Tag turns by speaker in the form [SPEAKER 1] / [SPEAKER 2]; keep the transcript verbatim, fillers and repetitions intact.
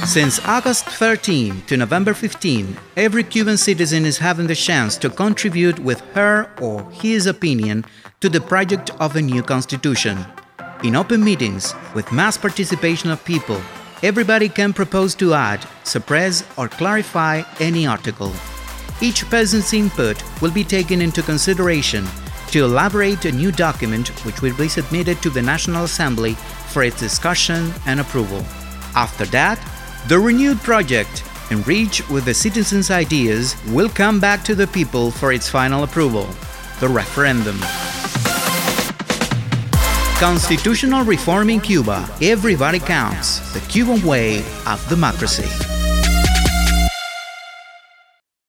[SPEAKER 1] Since August thirteenth to November fifteenth, every Cuban citizen is having the chance to contribute with her or his opinion to the project of a new constitution. In open meetings, with mass participation of people, everybody can propose to add, suppress or clarify any article. Each person's input will be taken into consideration to elaborate a new document which will be submitted to the National Assembly for its discussion and approval. After that, the renewed project, enriched with the citizens' ideas, will come back to the people for its final approval, the referendum. Constitutional reform in Cuba. Everybody counts. The Cuban way of democracy.